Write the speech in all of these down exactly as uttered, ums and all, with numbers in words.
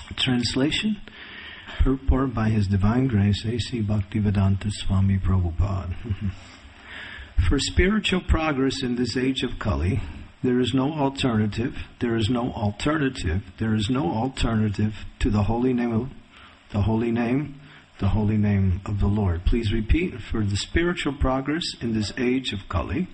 Translation, purport by His Divine Grace, A C Bhaktivedanta Swami Prabhupada. For spiritual progress in this age of Kali, there is no alternative, there is no alternative, there is no alternative to the holy name of the holy name, the holy name of the Lord. Please repeat. For the spiritual progress in this age of Kali,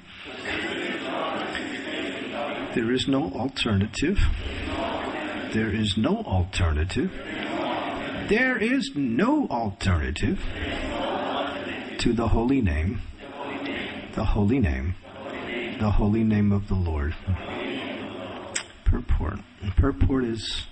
there is no alternative, there is no alternative, there is no alternative to the holy name, the holy name, the holy name of the Lord. Purport. Purport is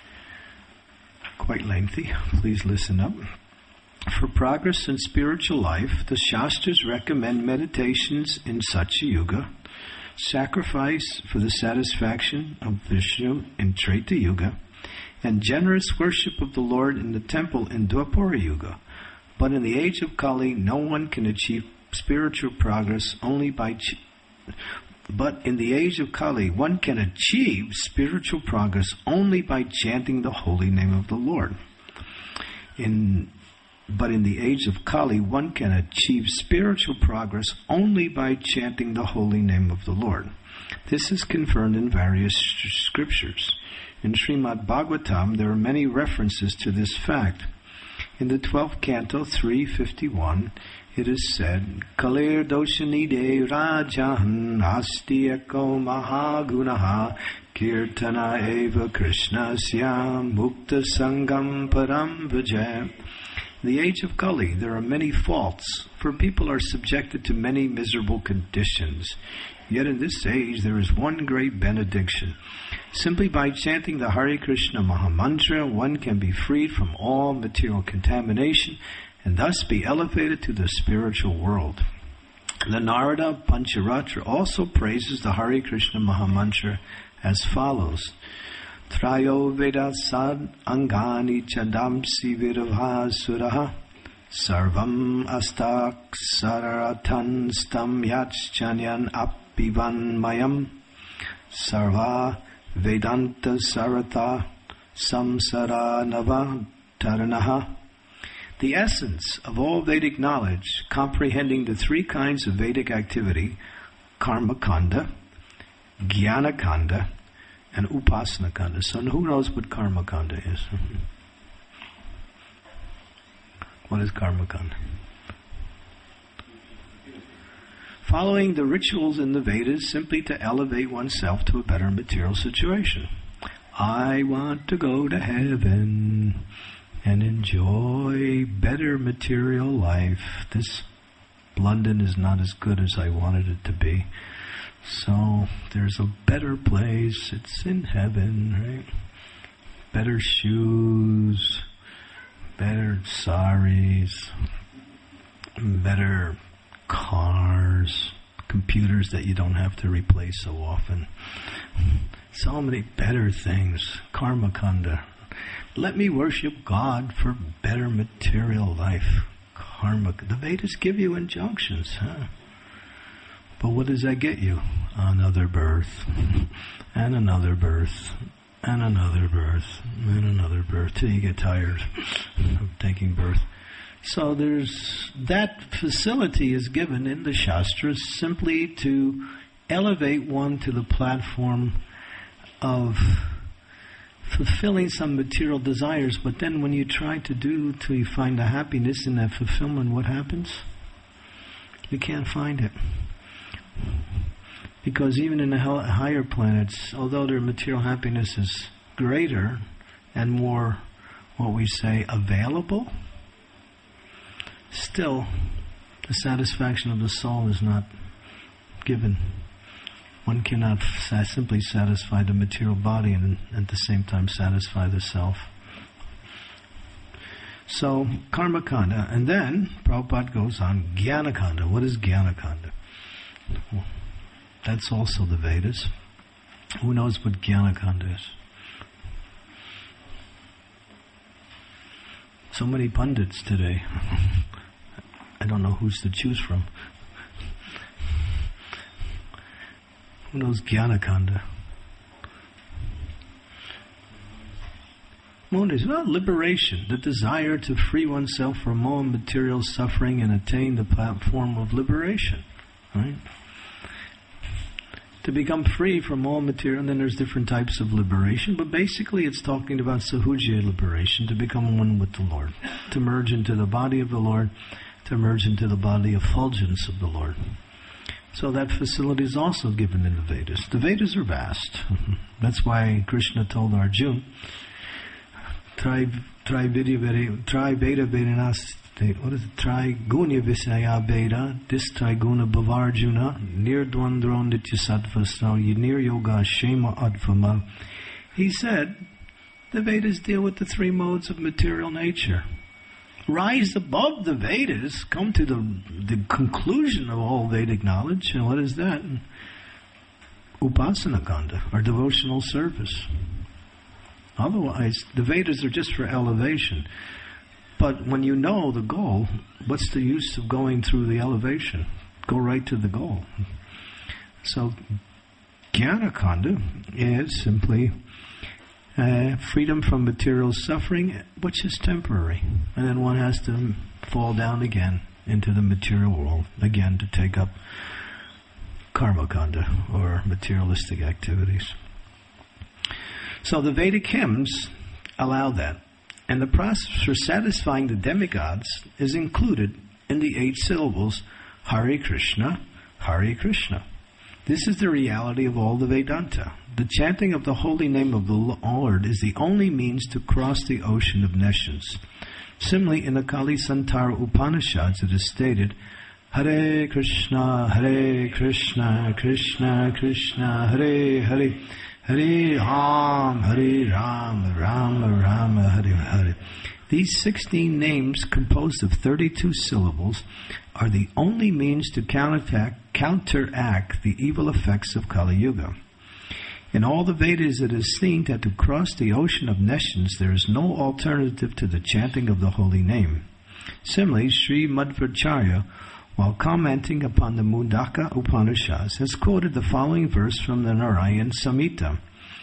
quite lengthy. Please listen up. For progress in spiritual life, the Shastras recommend meditations in Satya Yuga, sacrifice for the satisfaction of Vishnu in Treta Yuga, and generous worship of the Lord in the temple in Dwapara Yuga. But in the age of Kali, no one can achieve spiritual progress only by ch- but in the age of Kali, one can achieve spiritual progress only by chanting the holy name of the Lord. In But in the age of Kali, one can achieve spiritual progress only by chanting the holy name of the Lord. This is confirmed in various scriptures. In Srimad Bhagavatam, there are many references to this fact. In the twelfth canto, three fifty-one, it is said, Kalir doshanide rajahan asti eko mahagunaha kirtana eva krishnasya mukta sangam param vijay. In the age of Kali, there are many faults, for people are subjected to many miserable conditions. Yet in this age, there is one great benediction. Simply by chanting the Hare Krishna Mahamantra, one can be freed from all material contamination and thus be elevated to the spiritual world. The Narada Pancharatra also praises the Hare Krishna Mahamantra as follows. Trayo Vedasad Angani Chandamsi Viravhasuraha Sarvam Astak Sararatan Stam Yachchanyan Apivan Mayam Sarva Vedanta Sarata Samsara Nava Taranaha. The essence of all Vedic knowledge, comprehending the three kinds of Vedic activity, Karma Kanda, Jnana Kanda, and Upasana Kanda. So who knows what Karma Kanda is? What is Karma Kanda? Following the rituals in the Vedas simply to elevate oneself to a better material situation. I want to go to heaven and enjoy better material life. This London is not as good as I wanted it to be. So there's a better place. It's in heaven, right? Better shoes, better saris, better cars, computers that you don't have to replace so often. So many better things. Karma Kanda. Let me worship God for better material life. Karma. The Vedas give you injunctions, huh? But what does that get you? Another birth, and another birth, and another birth, and another birth, till you get tired of taking birth. So there's, that facility is given in the Shastras simply to elevate one to the platform of fulfilling some material desires. But then when you try to do till you find the happiness in that fulfillment, what happens? You can't find it. Because even in the higher planets, although their material happiness is greater and more, what we say, available, still the satisfaction of the soul is not given. One cannot sa- simply satisfy the material body and at the same time satisfy the self. So, Karma Kanda. And then, Prabhupada goes on, Jnana Kanda. What is Jnana Kanda? Well, that's also the Vedas. Who knows what Jnana Kanda is? So many pundits today. I don't know who's to choose from. Who knows Jnana Kanda? moon is? Well, liberation, the desire to free oneself from all material suffering and attain the platform of liberation. Right? To become free from all material, and then there's different types of liberation, but basically it's talking about Sahuja liberation, to become one with the Lord, to merge into the body of the Lord, to merge into the body effulgence of the Lord. So that facility is also given in the Vedas. The Vedas are vast. That's why Krishna told Arjuna, try try Veda try Veda Vedanas. What is it? Try Gunya Visaya Veda, this Triguna Bhavarjuna, Nir Dwandron Nityasattva, Nir Yoga Shema Advama. He said, the Vedas deal with the three modes of material nature. Rise above the Vedas, come to the, the conclusion of all Vedic knowledge, and what is that? Upasana Kanda, or devotional service. Otherwise, the Vedas are just for elevation. But when you know the goal, what's the use of going through the elevation? Go right to the goal. So, Jnana Kanda is simply uh, freedom from material suffering, which is temporary. And then one has to fall down again into the material world, again to take up Karma Kanda, or materialistic activities. So the Vedic hymns allow that. And the process for satisfying the demigods is included in the eight syllables, Hare Krishna, Hare Krishna. This is the reality of all the Vedanta. The chanting of the holy name of the Lord is the only means to cross the ocean of nescience. Similarly, in the Kali Santara Upanishads it is stated, Hare Krishna, Hare Krishna, Krishna Krishna, Hare Hare, Hare Ram, Hare Ram, Ram Ram, Hare Hare. These sixteen names, composed of thirty-two syllables, are the only means to counteract, counteract the evil effects of Kali Yuga. In all the Vedas it is seen that to cross the ocean of nescience there is no alternative to the chanting of the holy name. Similarly, Sri Madhvacharya, while commenting upon the Mundaka Upanishads, has quoted the following verse from the Narayan Samhita.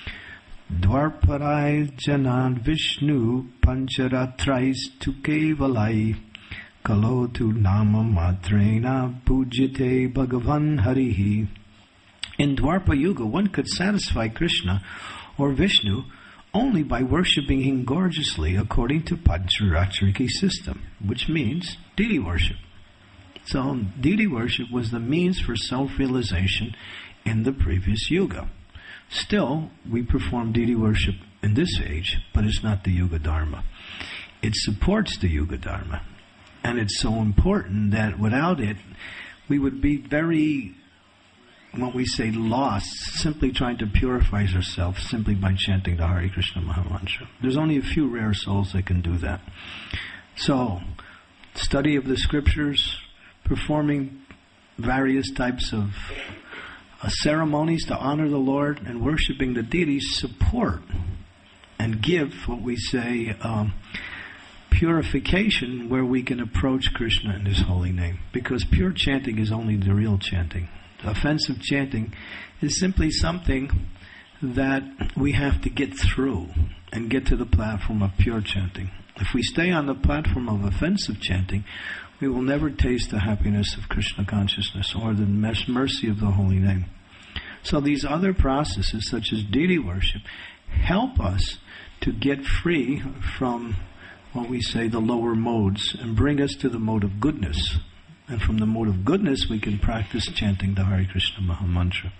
Dwarparai Janan Vishnu Pancharatrais Tukevalai Kalotu Nama Matrena Pujite Bhagavan Harihi. In Dwarpa Yuga, one could satisfy Krishna or Vishnu only by worshipping him gorgeously according to Pancharatriki system, which means deity worship. So deity worship was the means for self-realization in the previous yuga. Still, we perform deity worship in this age, but it's not the Yuga Dharma. It supports the Yuga Dharma. And it's so important that without it, we would be very, what we say, lost, simply trying to purify ourselves simply by chanting the Hare Krishna Mahamantra. There's only a few rare souls that can do that. So, study of the scriptures, performing various types of uh, ceremonies to honor the Lord, and worshiping the deities support and give what we say um, purification, where we can approach Krishna in His holy name. Because pure chanting is only the real chanting. The offensive chanting is simply something that we have to get through and get to the platform of pure chanting. If we stay on the platform of offensive chanting, we will never taste the happiness of Krishna consciousness or the mercy of the holy name. So these other processes, such as deity worship, help us to get free from what we say the lower modes and bring us to the mode of goodness. And from the mode of goodness, we can practice chanting the Hare Krishna Mahamantra.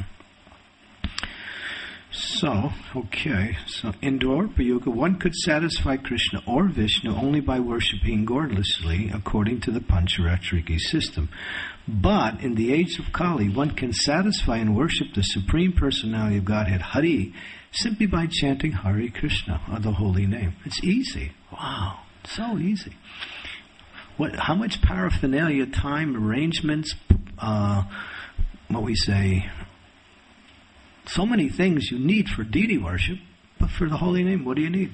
So, okay, so in Dwarpa Yuga, one could satisfy Krishna or Vishnu only by worshipping gorgeously according to the Pancharatriki system. But in the age of Kali, one can satisfy and worship the Supreme Personality of Godhead, Hari, simply by chanting Hare Krishna, or the holy name. It's easy. Wow, so easy. What? How much paraphernalia, time, arrangements, uh, what we say... So many things you need for deity worship, but for the holy name, what do you need?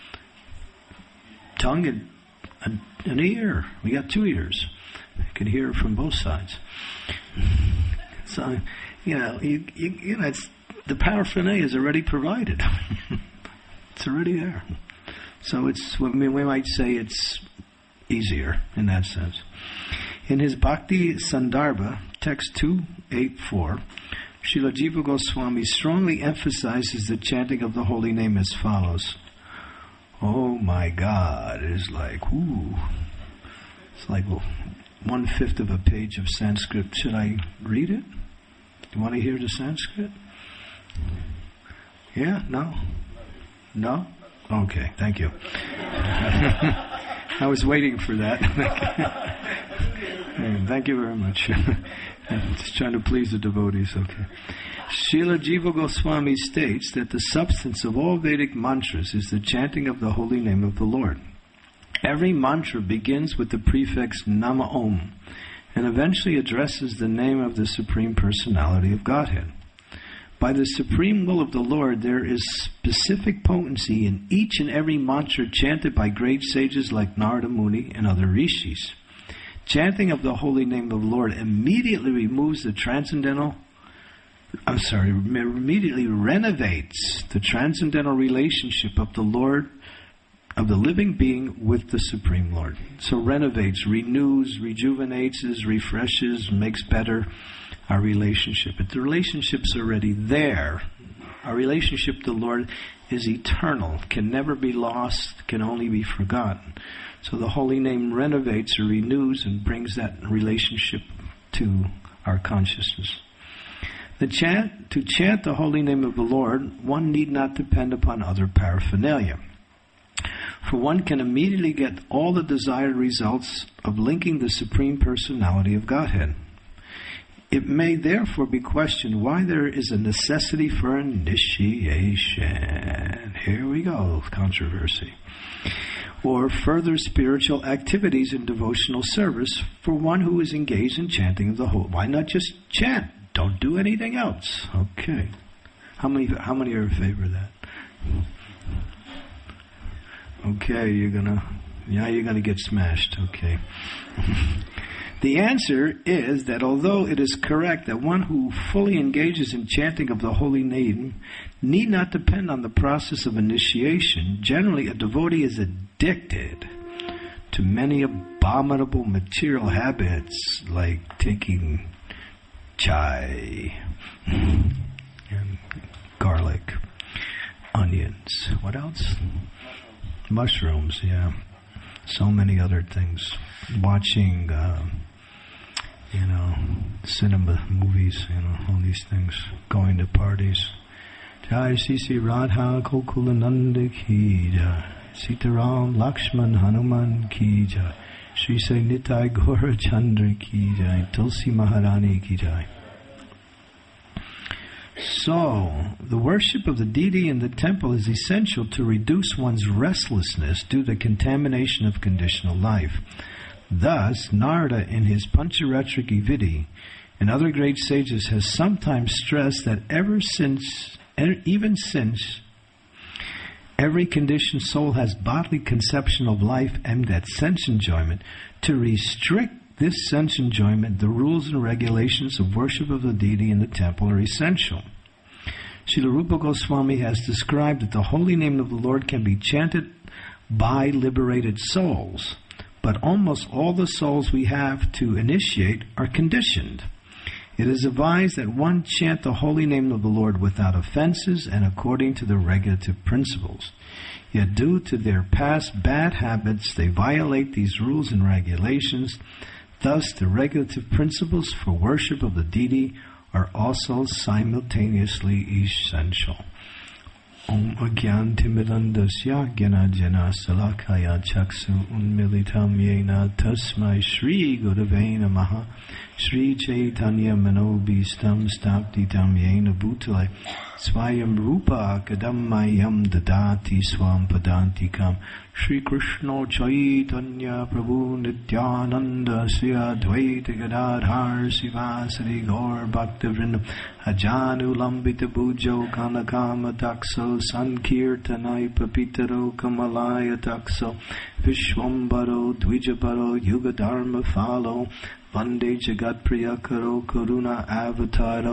Tongue and, and an ear. We got two ears. You can hear from both sides. So, you know, you, you, you know, it's, the paraphernalia is already provided. It's already there. So it's, I mean, we might say it's easier in that sense. In his Bhakti Sandarbha, text two eighty-four, Srila Jiva Goswami strongly emphasizes the chanting of the holy name as follows. Oh my God, it is like, ooh, it's like one-fifth of a page of Sanskrit. Should I read it? Do you want to hear the Sanskrit? Yeah? No? No? Okay, thank you. I was waiting for that. Thank you very much. I'm just trying to please the devotees, okay. Srila Jiva Goswami states that the substance of all Vedic mantras is the chanting of the holy name of the Lord. Every mantra begins with the prefix Nama Om and eventually addresses the name of the Supreme Personality of Godhead. By the supreme will of the Lord, there is specific potency in each and every mantra chanted by great sages like Narada Muni and other rishis. Chanting of the holy name of the Lord immediately removes the transcendental, I'm sorry, immediately renovates the transcendental relationship of the Lord, of the living being with the Supreme Lord. So renovates, renews, rejuvenates, refreshes, makes better our relationship. But the relationship's already there. Our relationship to the Lord is eternal, can never be lost, can only be forgotten. So the holy name renovates or renews and brings that relationship to our consciousness. The chant, to chant the holy name of the Lord, one need not depend upon other paraphernalia. For one can immediately get all the desired results of linking the Supreme Personality of Godhead. It may therefore be questioned why there is a necessity for initiation. Here we go, controversy. Or further spiritual activities in devotional service for one who is engaged in chanting of the whole. Why not just chant? Don't do anything else. Okay. How many how many are in favor of that? Okay, you're gonna yeah, you're gonna get smashed. Okay. The answer is that although it is correct that one who fully engages in chanting of the holy name need not depend on the process of initiation, generally a devotee is addicted to many abominable material habits like taking chai and garlic, onions. What else? Mushrooms, yeah. So many other things. Watching, uh, you know, cinema, movies, you know, all these things. Going to parties. Jai Sisi Radha Gokulananda Ki Jai. Sitaram Lakshman Hanuman Ki Jai. Shri Sai Nitai Gaura Chandra Ki Jai. Tulsi Maharani Ki Jai. So, the worship of the deity in the temple is essential to reduce one's restlessness due to contamination of conditional life. Thus, Narada in his Pancharatrika Vidi and other great sages has sometimes stressed that ever since, even since every conditioned soul has bodily conception of life aimed at sense enjoyment, to restrict this sense enjoyment, the rules and regulations of worship of the deity in the temple are essential. Srila Rupa Goswami has described that the holy name of the Lord can be chanted by liberated souls, but almost all the souls we have to initiate are conditioned. It is advised that one chant the holy name of the Lord without offenses and according to the regulative principles. Yet due to their past bad habits, they violate these rules and regulations. Thus, the regulative principles for worship of the deity are also simultaneously essential. Om Agyan Timidandasya Gyana Jana Salakaya Chaksu Unmilitam Yena Tasmai Shri Gurave Namaha Shri Chaitanya Manobhistam Staptitam Yena Bhutale Swayam Rupa Kadammayam Dadati Swam Padantikam Shri Krishna Chaitanya Prabhu Nityananda Sri Advaita Gadadhar Sivasari Gaur Bhaktivinoda Ajanu Lambita Bujo Kanakama Takso Sankirtanai Papitaro Kamalaya Takso Vishwambaro Dvijabaro Yuga Dharma Falo Vande Jagat Priya Karo Karuna Avataro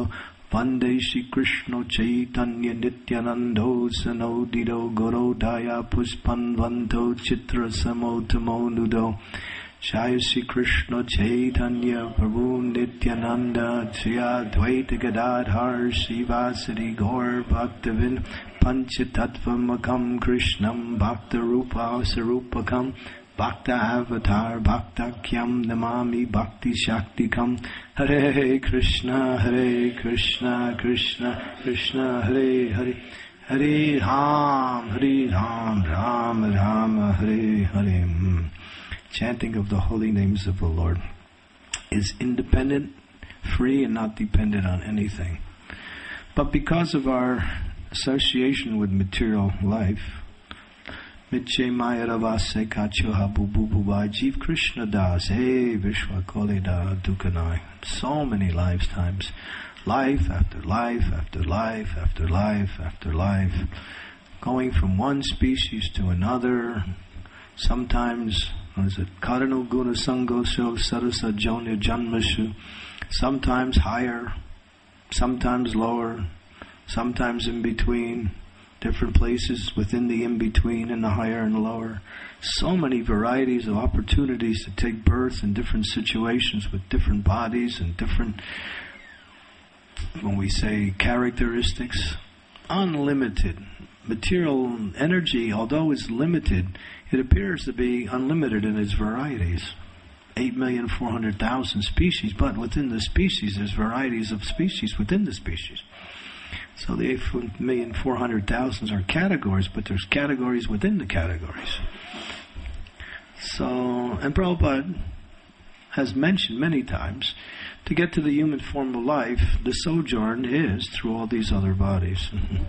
Vande Shri Krishna Chaitanya Nityanando Sanodido Gorodaya Puspan Vanto Chitra Samotamo Nudo Jai Shri Krishna Chaitanya Prabhu Nityananda Shri Advaita Gadadhar Shivasari Gaur Bhaktivin Panchatattvamakam Krishnam Bhakta Rupa Sarupakam Bhakta Avatar Bhaktakyam Namami Bhakti Shaktikam Hare Krishna Hare Krishna Krishna Krishna Hare Hare Hare Ram Hare Ram Ram Ram Hare Hare. Chanting of the holy names of the Lord is independent, free, and not dependent on anything. But because of our association with material life, Mitche Maya Ravase Kachoha Bubububai Jeev Krishna Das Hey Vishwa Koleda Dukanai. So many lifetimes. Life after life after life after life after life. Going from one species to another. Sometimes, what is it? Karano Guna Sangosho Sarasa Jonya Janmashu. Sometimes higher, sometimes lower, sometimes in between. Different places within the in-between and the higher and the lower. So many varieties of opportunities to take birth in different situations with different bodies and different, when we say characteristics, unlimited. Material energy, although it's limited, it appears to be unlimited in its varieties. eight million four hundred thousand species, but within the species there's varieties of species within the species. So the eight million four hundred thousand are categories, but there's categories within the categories. So, and Prabhupada has mentioned many times, to get to the human form of life, the sojourn is through all these other bodies.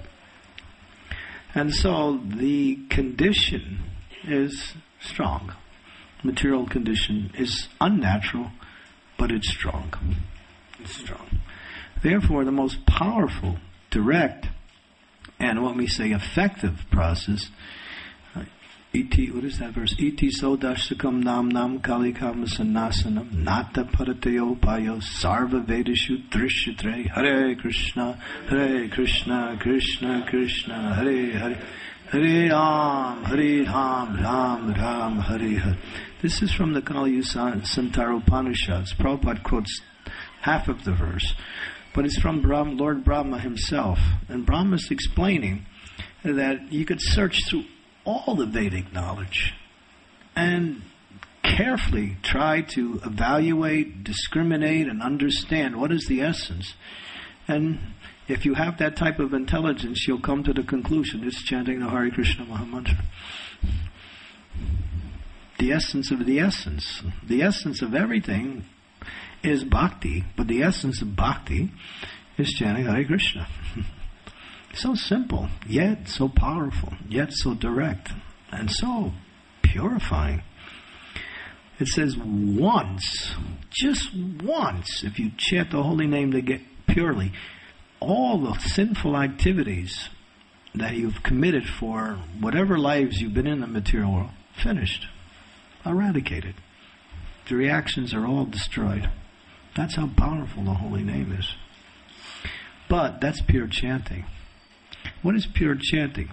And so the condition is strong. Material condition is unnatural, but it's strong. It's strong. Therefore, the most powerful, direct, and what we say effective process, uh, iti, what is that verse? Iti sodashtakam nam nam kalikam sanasanam nata parateo payo sarva vedashu drishyatre Hare Krishna, Hare Krishna, Krishna Krishna, Hare Hare, Hare Ram, Hare Ram, Ram Ram, Hare Hare. This is from the Kali Santara Upanishads. Prabhupada quotes half of the verse. But it's from Brahma, Lord Brahma himself. And Brahma is explaining that you could search through all the Vedic knowledge and carefully try to evaluate, discriminate, and understand what is the essence. And if you have that type of intelligence, you'll come to the conclusion it's chanting the Hare Krishna Mahamantra. The essence of the essence. The essence of everything is bhakti, but the essence of bhakti is chanting Hare Krishna. So simple, yet so powerful, yet so direct, and so purifying. It says once, just once, if you chant the holy name to get purely, all the sinful activities that you've committed for whatever lives you've been in the material world, finished, eradicated. The reactions are all destroyed. That's how powerful the holy name is. But that's pure chanting. What is pure chanting?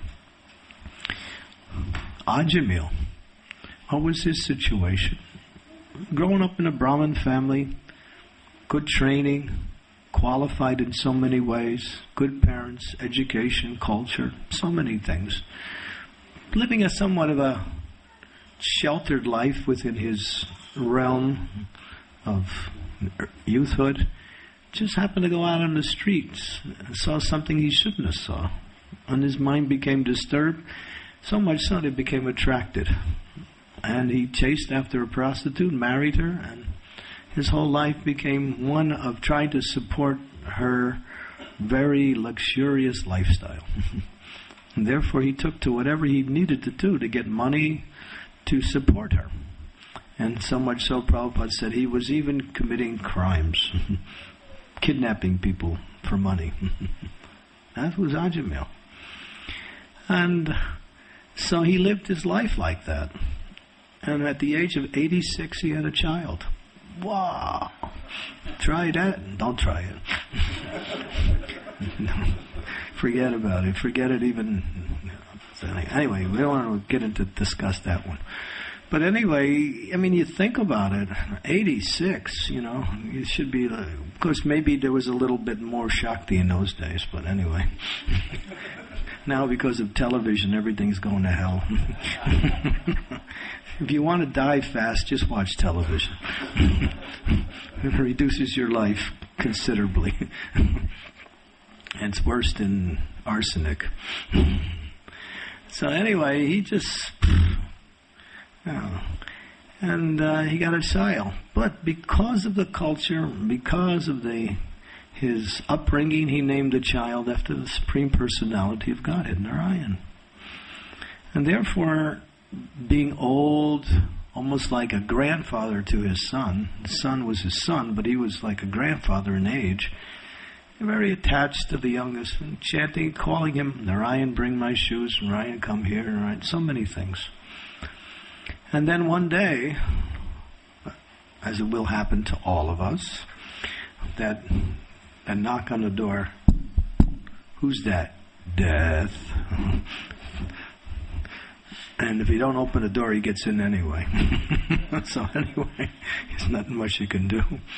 Ajamil, what was his situation? Growing up in a Brahmin family, good training, qualified in so many ways, good parents, education, culture, so many things. Living a somewhat of a sheltered life within his realm of youthhood, just happened to go out on the streets and saw something he shouldn't have saw. And his mind became disturbed, so much so that he became attracted. And he chased after a prostitute, married her, and his whole life became one of trying to support her very luxurious lifestyle. And therefore he took to whatever he needed to do to get money to support her. And so much so, Prabhupada said he was even committing crimes, kidnapping people for money. That was Ajamil. And so he lived his life like that. And at the age of eighty-six, he had a child. Wow! Try that. Don't try it. No. Forget about it. Forget it even. Anyway, we don't want to get into discuss that one. But anyway, I mean, you think about it. eighty-six, you know, it should be. Of course, maybe there was a little bit more Shakti in those days, but anyway. Now, because of television, everything's going to hell. If you want to die fast, just watch television. It reduces your life considerably. And it's worse than arsenic. So anyway, he just... Oh, and uh, he got a child. But because of the culture, because of the his upbringing, he named the child after the Supreme Personality of Godhead, Narayan. And therefore, being old, almost like a grandfather to his son, the son was his son, but he was like a grandfather in age, very attached to the youngest, and chanting, calling him, Narayan, bring my shoes, Narayan, come here, Narayan, so many things. And then one day, as it will happen to all of us, that a knock on the door, who's that? Death. And if you don't open the door, he gets in anyway. So anyway, there's nothing much you can do.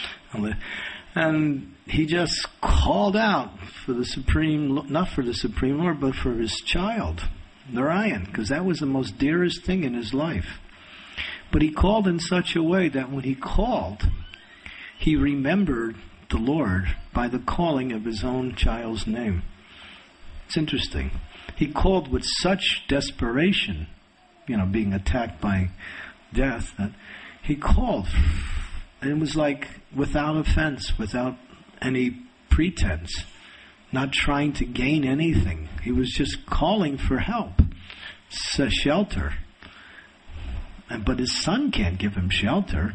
And he just called out for the Supreme, not for the Supreme Lord, but for his child, Narayan, because that was the most dearest thing in his life. But he called in such a way that when he called, he remembered the Lord by the calling of his own child's name. It's interesting. He called with such desperation, you know, being attacked by death, that he called. And it was like without offense, without any pretense, not trying to gain anything. He was just calling for help, shelter. But his son can't give him shelter.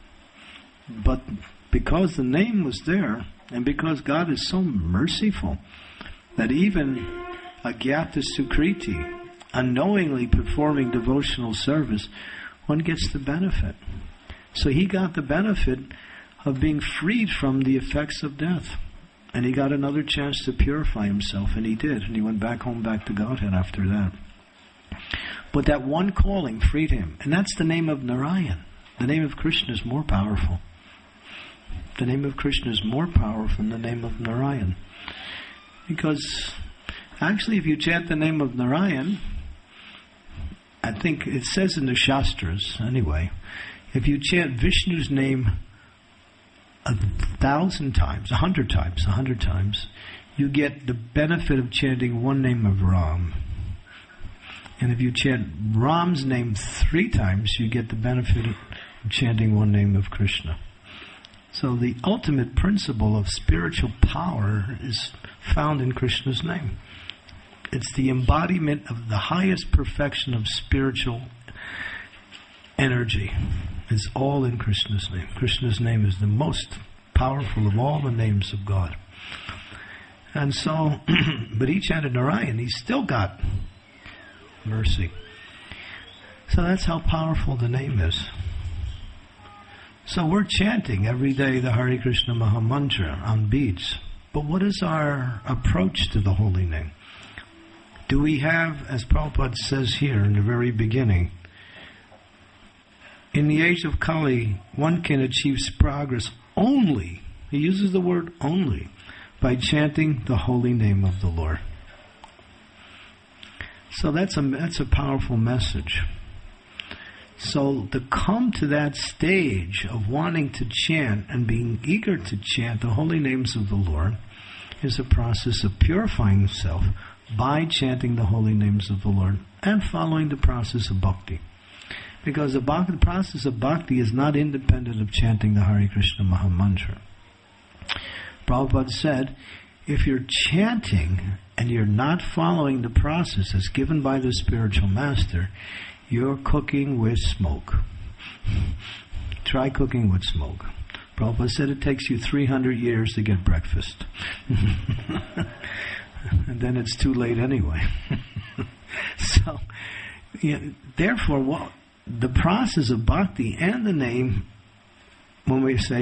But because the name was there, and because God is so merciful, that even Agyata Sukriti, unknowingly performing devotional service, one gets the benefit. So he got the benefit of being freed from the effects of death. And he got another chance to purify himself, and he did. And he went back home, back to Godhead after that. But that one calling freed him. And that's the name of Narayan. The name of Krishna is more powerful. The name of Krishna is more powerful than the name of Narayan. Because actually if you chant the name of Narayan, I think it says in the Shastras anyway, if you chant Vishnu's name a thousand times, a hundred times, a hundred times, you get the benefit of chanting one name of Ram. And if you chant Ram's name three times, you get the benefit of chanting one name of Krishna. So the ultimate principle of spiritual power is found in Krishna's name. It's the embodiment of the highest perfection of spiritual energy. It's all in Krishna's name. Krishna's name is the most powerful of all the names of God. And so, but he chanted Narayan, he still got mercy. So that's how powerful the name is. So we're chanting every day the Hare Krishna Maha Mantra on beads. But what is our approach to the holy name? Do we have, as Prabhupada says here in the very beginning, in the age of Kali, one can achieve progress only, he uses the word only, by chanting the holy name of the Lord. So that's a, that's a powerful message. So to come to that stage of wanting to chant and being eager to chant the holy names of the Lord is a process of purifying himself by chanting the holy names of the Lord and following the process of bhakti. Because the, bhakti, the process of bhakti is not independent of chanting the Hare Krishna Maha Mantra. Prabhupada said, if you're chanting and you're not following the process as given by the spiritual master, you're cooking with smoke. Try cooking with smoke. Prabhupada said it takes you three hundred years to get breakfast. And then it's too late anyway. So, you know, therefore, what, the process of bhakti and the name, when we say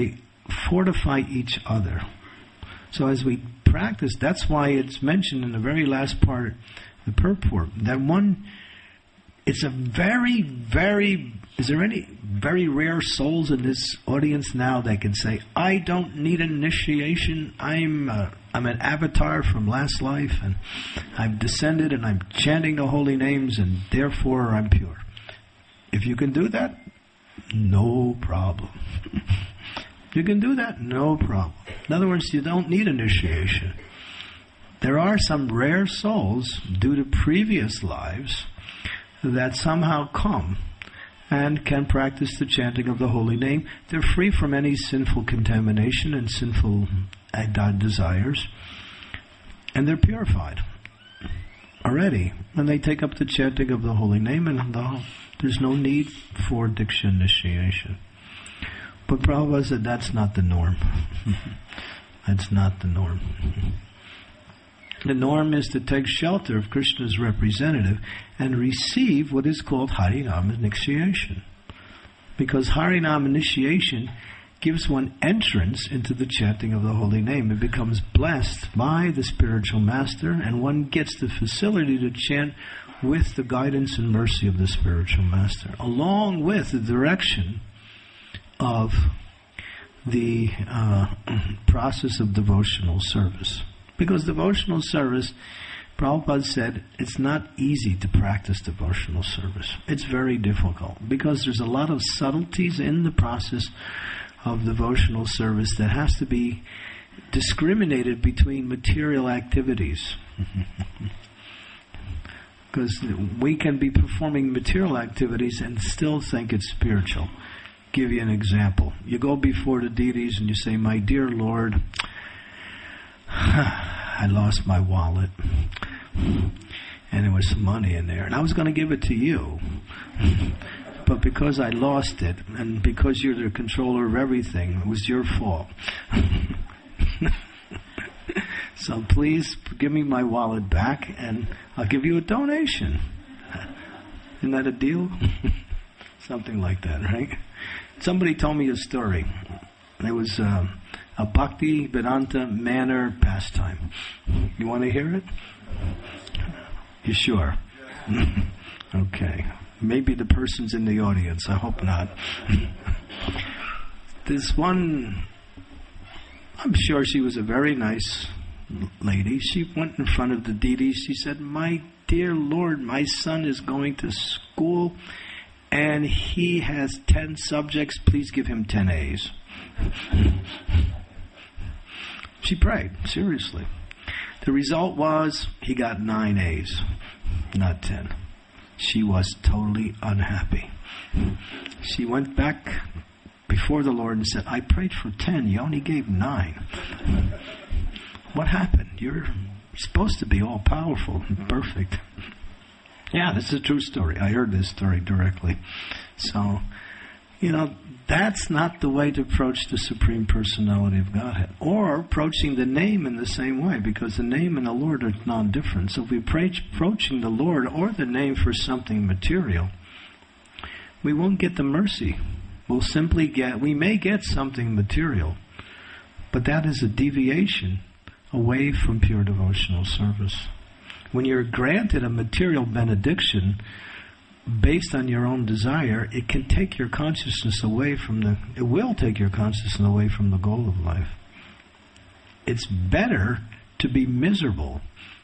fortify each other. So as we practice, that's why it's mentioned in the very last part, the purport, that one, it's a very, very, is there any very rare souls in this audience now that can say, I don't need an initiation, I'm uh, I'm an avatar from last life, and I've descended and I'm chanting the holy names, and therefore I'm pure. If you can do that, no problem. You can do that, no problem. In other words, you don't need initiation. There are some rare souls, due to previous lives, that somehow come and can practice the chanting of the holy name. They're free from any sinful contamination and sinful desires, and they're purified already. And they take up the chanting of the holy name, and the, there's no need for Diksha initiation. But Prabhupada said that's not the norm. That's not the norm. The norm is to take shelter of Krishna's representative and receive what is called Harinam initiation. Because Harinam initiation gives one entrance into the chanting of the holy name. It becomes blessed by the spiritual master, and one gets the facility to chant with the guidance and mercy of the spiritual master, along with the direction of the uh, process of devotional service. Because devotional service, Prabhupada said, it's not easy to practice devotional service. It's very difficult, because there's a lot of subtleties in the process of devotional service that has to be discriminated between material activities. Because we can be performing material activities and still think it's spiritual. Give you an example. You go before the deities and you say, my dear Lord, I lost my wallet, and there was some money in there, and I was going to give it to you, but because I lost it, and because you're the controller of everything, it was your fault. So please give me my wallet back, and I'll give you a donation. Isn't that a deal? Something like that, right? Somebody told me a story. It was uh, a Bhakti Vedanta manner pastime. You want to hear it? You sure? Okay. Maybe the person's in the audience. I hope not. This one, I'm sure she was a very nice lady. She went in front of the deities. She said, my dear Lord, my son is going to school and he has ten subjects. Please give him ten A's. She prayed, seriously. The result was he got nine A's, not ten. She was totally unhappy. She went back before the Lord and said, I prayed for ten, you only gave nine. What happened? You're supposed to be all powerful and perfect. Yeah, this is a true story. I heard this story directly. So, you know, that's not the way to approach the Supreme Personality of Godhead. Or approaching the name in the same way, because the name and the Lord are non-different. So if we approach approaching the Lord or the name for something material, we won't get the mercy. We'll simply get, we may get something material, but that is a deviation away from pure devotional service. When you're granted a material benediction based on your own desire, it can take your consciousness away from the, it will take your consciousness away from the goal of life. It's better to be miserable.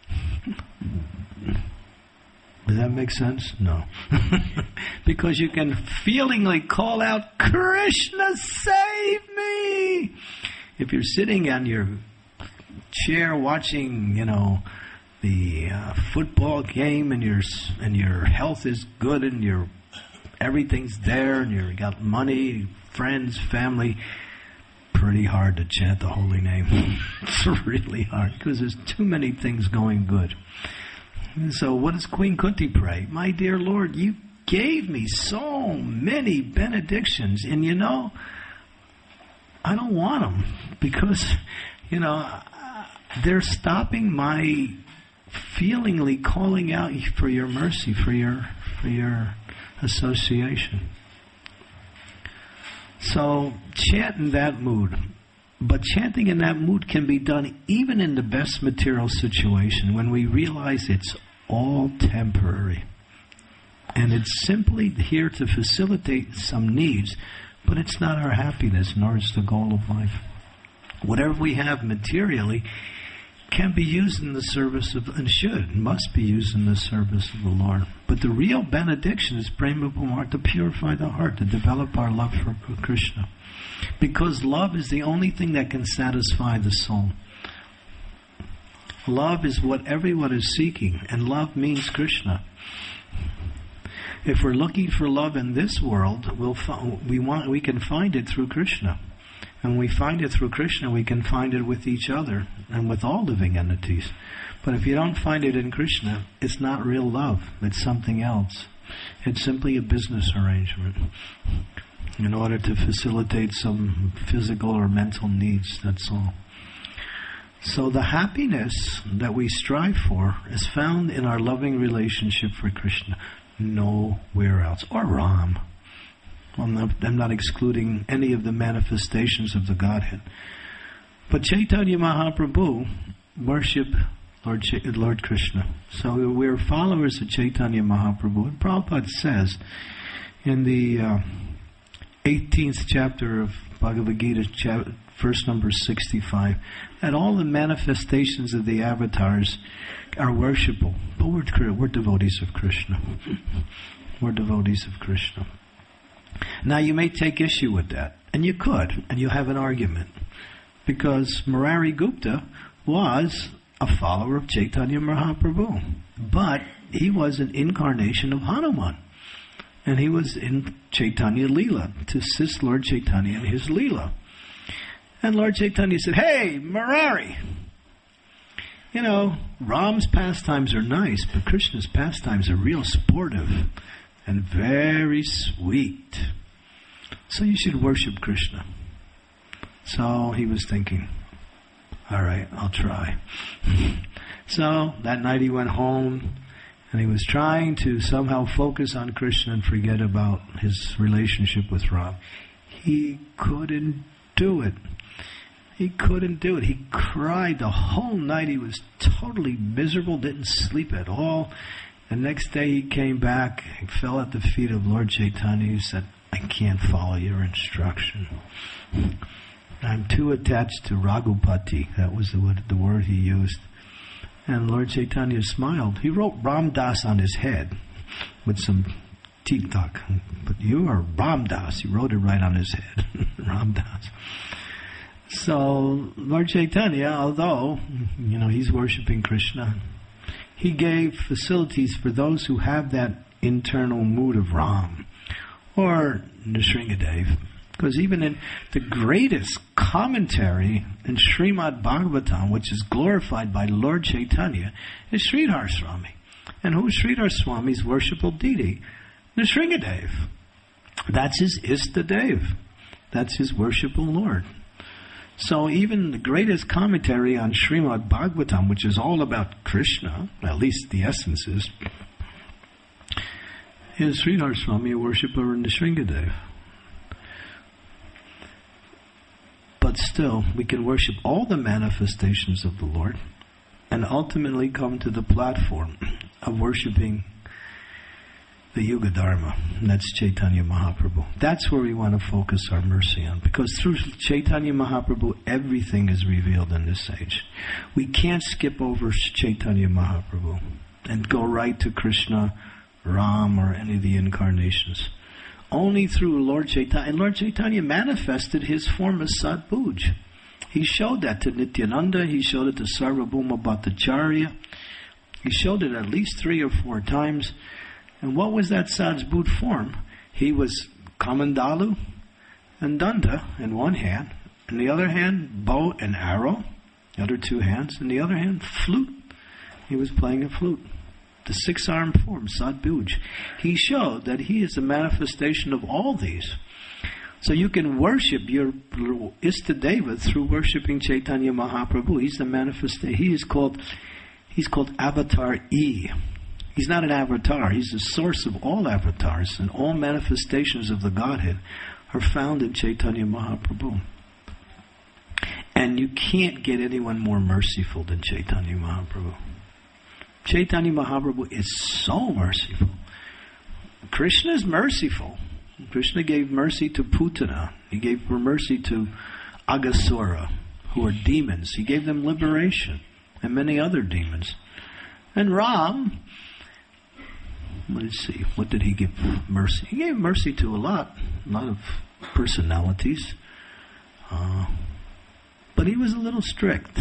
Does that make sense? No. Because you can feelingly call out, Krishna, save me! If you're sitting on your chair watching, you know, the uh, football game, and your and your health is good, and your everything's there, and you got money, friends, family, pretty hard to chant the holy name. It's really hard because there's too many things going good. And so what does Queen Kunti pray? My dear Lord, you gave me so many benedictions, and you know, I don't want them because, you know, they're stopping my feelingly calling out for your mercy, for your for your association. So chant in that mood. But chanting in that mood can be done even in the best material situation when we realize it's all temporary. And it's simply here to facilitate some needs, but it's not our happiness, nor is the goal of life. Whatever we have materially can be used in the service of, and should, must be used in the service of the Lord. But the real benediction is Prema Bhumar, to purify the heart, to develop our love for Krishna. Because love is the only thing that can satisfy the soul. Love is what everyone is seeking, and love means Krishna. If we're looking for love in this world, we'll fi- we want we can find it through Krishna. And when we find it through Krishna, we can find it with each other and with all living entities. But if you don't find it in Krishna, it's not real love. It's something else. It's simply a business arrangement in order to facilitate some physical or mental needs, that's all. So the happiness that we strive for is found in our loving relationship for Krishna. Nowhere else. Or Ram. I'm not, I'm not excluding any of the manifestations of the Godhead. But Chaitanya Mahaprabhu worship Lord, Ch- Lord Krishna. So we're followers of Chaitanya Mahaprabhu. And Prabhupada says in the uh, eighteenth chapter of Bhagavad Gita, chapter, verse number sixty-five, that all the manifestations of the avatars are worshipable. But we're, we're devotees of Krishna. We're devotees of Krishna. Now you may take issue with that, and you could, and you have an argument, because Murari Gupta was a follower of Chaitanya Mahaprabhu, but he was an incarnation of Hanuman, and he was in Chaitanya Leela to assist Lord Chaitanya in his Leela. And Lord Chaitanya said, "Hey, Murari, you know, Ram's pastimes are nice, but Krishna's pastimes are real sportive and very sweet. So you should worship Krishna." So he was thinking, all right, I'll try. So that night he went home and he was trying to somehow focus on Krishna and forget about his relationship with Ram. He couldn't do it. He couldn't do it. He cried the whole night. He was totally miserable, didn't sleep at all. The next day he came back, he fell at the feet of Lord Chaitanya. He said, "I can't follow your instruction. I'm too attached to Raghupati." That was the word, the word he used. And Lord Chaitanya smiled. He wrote Ram Das on his head with some tik-tok. But you are Ram Das. He wrote it right on his head. Ram Das. So Lord Chaitanya, although, you know, he's worshipping Krishna, he gave facilities for those who have that internal mood of Ram or Nrsingadev. Because even in the greatest commentary in Srimad Bhagavatam, which is glorified by Lord Chaitanya, is Sridhar Swami. And who is Sridhar Swami's worshipful deity? Nrsingadev. That's his Istadev. That's his worshipful Lord. So even the greatest commentary on Srimad Bhagavatam, which is all about Krishna, at least the essence is, is Sridhar Swami, a worshipper in Nrsingadev. But still, we can worship all the manifestations of the Lord and ultimately come to the platform of worshiping the Yuga Dharma, and that's Chaitanya Mahaprabhu. That's where we want to focus our mercy on, because through Chaitanya Mahaprabhu, everything is revealed in this age. We can't skip over Chaitanya Mahaprabhu and go right to Krishna, Ram, or any of the incarnations. Only through Lord Chaitanya, and Lord Chaitanya manifested his form as Sadbhuj. He showed that to Nityananda, he showed it to Sarvabhauma Bhattacharya, he showed it at least three or four times. And what was that Sadbhuj form? He was Kamandalu and Danda in one hand, in the other hand, bow and arrow, the other two hands, in the other hand, flute. He was playing a flute. The six-armed form, Sadbhuj. He showed that he is a manifestation of all these. So you can worship your Istadeva through worshiping Chaitanya Mahaprabhu. He's the manifestation. He is called, he's called Avatar E. He's not an avatar. He's the source of all avatars, and all manifestations of the Godhead are found in Chaitanya Mahaprabhu. And you can't get anyone more merciful than Chaitanya Mahaprabhu. Chaitanya Mahaprabhu is so merciful. Krishna is merciful. Krishna gave mercy to Putana. He gave mercy to Aghasura, who are demons. He gave them liberation, and many other demons. And Ram, let's see, what did he give mercy? He gave mercy to a lot, a lot of personalities. Uh, but he was a little strict.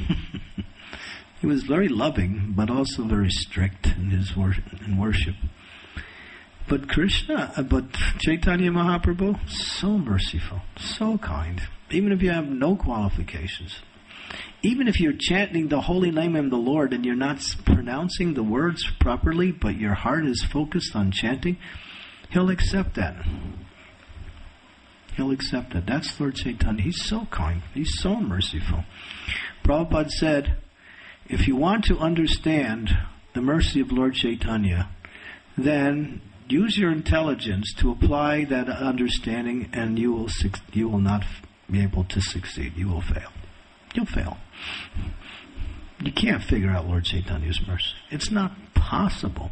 He was very loving, but also very strict in his wor- in worship. But Krishna, uh, but Chaitanya Mahaprabhu, so merciful, so kind. Even if you have no qualifications. Even if you're chanting the holy name of the Lord and you're not pronouncing the words properly, but your heart is focused on chanting, He'll accept that. He'll accept that. That's Lord Chaitanya. He's so kind. He's so merciful. Prabhupada said, if you want to understand the mercy of Lord Chaitanya, then use your intelligence to apply that understanding, and you will you will not be able to succeed. You will fail. You'll fail. You can't figure out Lord Chaitanya's mercy. It's not possible.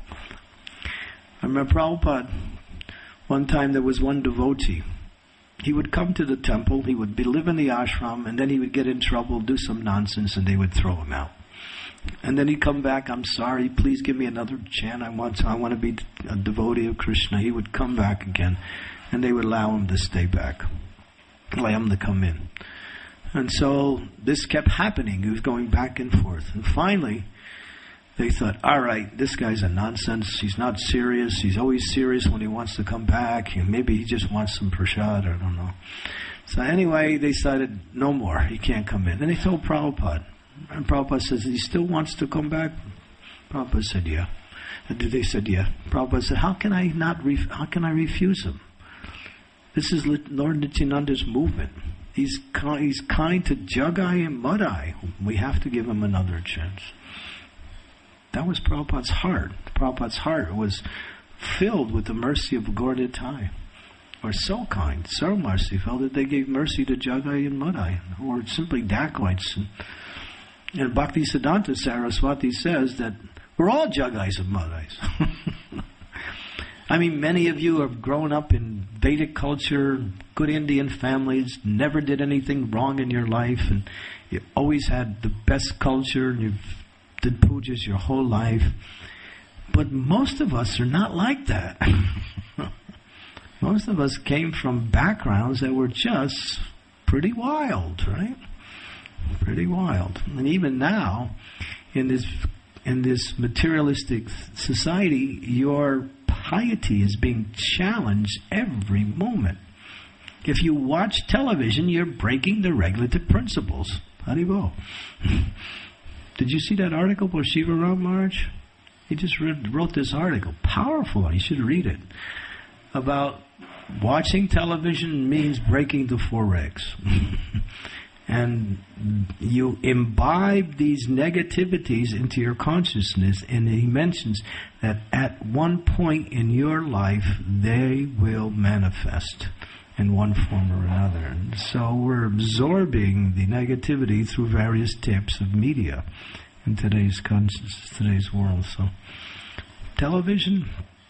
I remember Prabhupada, one time there was one devotee. He would come to the temple, he would be, live in the ashram, and then he would get in trouble, do some nonsense, and they would throw him out. And then he'd come back, I'm sorry, please give me another chance. I want to, I want to be a devotee of Krishna. He would come back again, and they would allow him to stay back, allow him to come in. And so this kept happening. He was going back and forth. And finally, they thought, all right, this guy's a nonsense. He's not serious. He's always serious when he wants to come back. Maybe he just wants some prasad, I don't know. So anyway, they decided, no more. He can't come in. And they told Prabhupada. And Prabhupada says, he still wants to come back? Prabhupada said, yeah. And they said, yeah. Prabhupada said, how can I not, ref- how can I refuse him? This is Lord Nityananda's movement. He's kind, he's kind to Jagai and Madai. We have to give him another chance. That was Prabhupada's heart. Prabhupada's heart was filled with the mercy of Gaur Nitai. Or so kind, so merciful that they gave mercy to Jagai and Madai, who were simply dacoits. And, and Bhaktisiddhanta Saraswati says that we're all Jagais and Madais. I mean, many of you have grown up in Vedic culture, good Indian families, never did anything wrong in your life, and you always had the best culture, and you've did pujas your whole life. But most of us are not like that. Most of us came from backgrounds that were just pretty wild, right? Pretty wild. And even now, in this in this materialistic society, your piety is being challenged every moment. If you watch television, you're breaking the regulative principles. Haribol. Did you see that article by Shiva Ram Maharaj? He just read, wrote this article. Powerful. You should read it. About watching television means breaking the four regs. And you imbibe these negativities into your consciousness, and he mentions that at one point in your life they will manifest in one form or another. And so we're absorbing the negativity through various types of media in today's conscious, today's world. So television,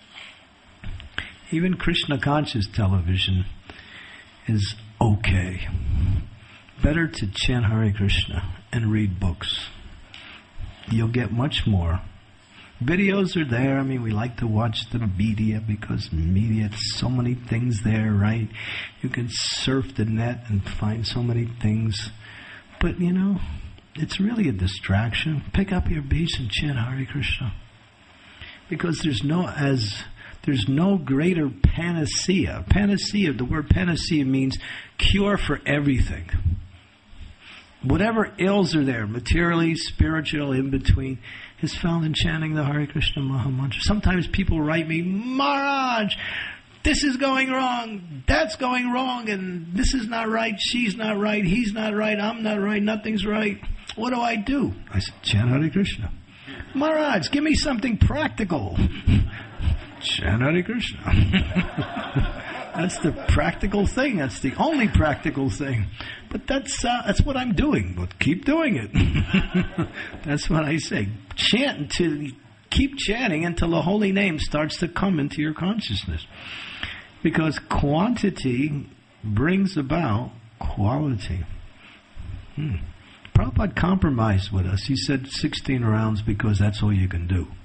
even Krishna conscious television, is okay. Better to chant Hare Krishna and read books. You'll get much more. Videos are there. I mean, we like to watch the media because media, it's so many things there, right? You can surf the net and find so many things. But, you know, it's really a distraction. Pick up your beads and chant Hare Krishna. Because there's no, as, there's no greater panacea. Panacea, the word panacea means cure for everything. Whatever ills are there, materially, spiritual, in between, is found in chanting the Hare Krishna Maha Mantra. Sometimes people write me, Maharaj, this is going wrong, that's going wrong, and this is not right, she's not right, he's not right, I'm not right, nothing's right. What do I do? I said, chant Hare Krishna. Maharaj, give me something practical. chant Hare Krishna. That's the practical thing. That's the only practical thing. But that's uh, that's what I'm doing. But keep doing it. That's what I say. Chant until, keep chanting until the holy name starts to come into your consciousness. Because quantity brings about quality. Hmm. Prabhupada compromised with us. He said sixteen rounds because that's all you can do.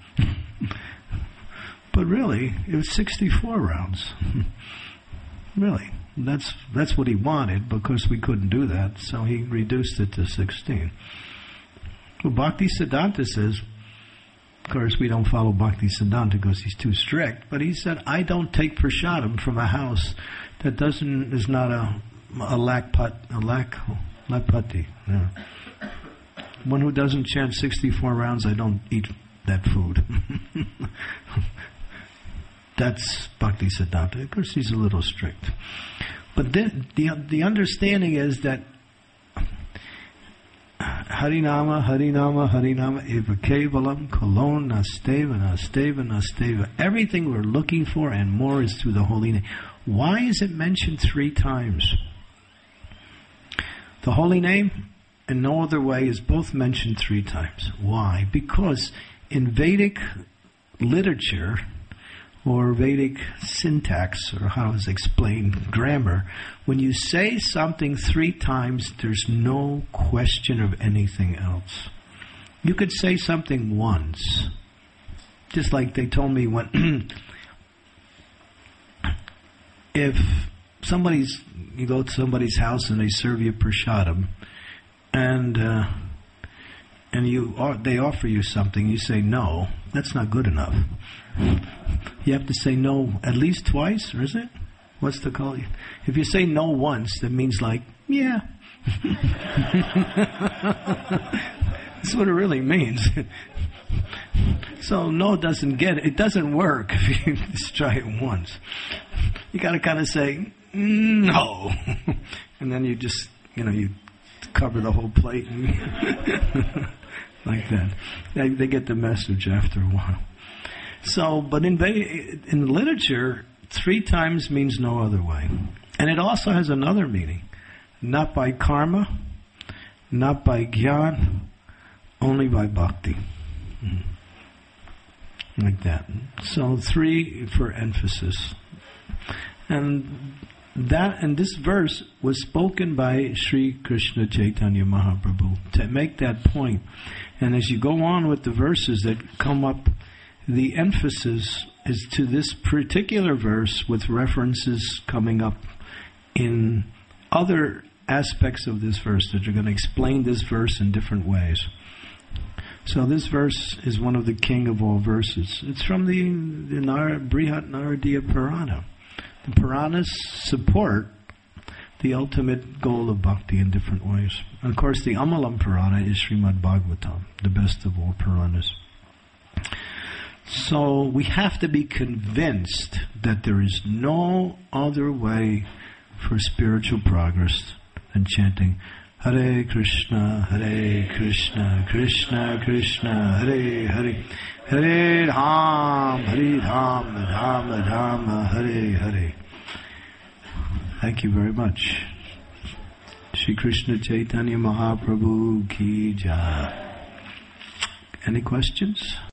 But really, it was sixty-four rounds. Really. That's that's what he wanted, because we couldn't do that, so he reduced it to sixteen. Well, Bhakti Siddhanta says, of course, we don't follow Bhakti Siddhanta because he's too strict, but he said, I don't take prasadam from a house that doesn't is not a a lakpat a lak lakpati. Yeah. One who doesn't chant sixty-four rounds, I don't eat that food. That's Bhakti Siddhanta. Of course, he's a little strict. But then the the understanding is that Harinama, Harinama, Harinama, Eva Kevalam, Kolon, Nasteva, Nasteva, Nasteva. Everything we're looking for and more is through the holy name. Why is it mentioned three times? The holy name, in no other way, is both mentioned three times. Why? Because in Vedic literature, or Vedic syntax, or how is explained, grammar, when you say something three times, there's no question of anything else. You could say something once. Just like they told me when, if somebody's, you go to somebody's house and they serve you prasadam, and uh, and you they offer you something, you say no, that's not good enough. You have to say no at least twice, or is it? What's the call? If you say no once, that means like, yeah. That's what it really means. So no doesn't get it. It doesn't work if you just try it once. You got to kind of say no, and then you just, you know, you cover the whole plate like that. They, they get the message after a while. So, but in in literature, three times means no other way, and it also has another meaning: not by karma, not by jnana, only by bhakti. Mm. Like that. So three for emphasis. And that and this verse was spoken by Sri Krishna Chaitanya Mahaprabhu to make that point. And as you go on with the verses that come up, the emphasis is to this particular verse with references coming up in other aspects of this verse that are going to explain this verse in different ways. So this verse is one of the king of all verses. It's from the, the Nar- Brihat Naradiya Purana. The Puranas support the ultimate goal of bhakti in different ways. And of course, the Amalam Purana is Srimad Bhagavatam, the best of all Puranas. So we have to be convinced that there is no other way for spiritual progress than chanting Hare Krishna, Hare Krishna, Krishna Krishna, Hare Hare, Hare Ram, Hare Ram, Rama Rama, Hare Hare. Thank you very much. Shri Krishna Chaitanya Mahaprabhu Ki Jai. Any questions?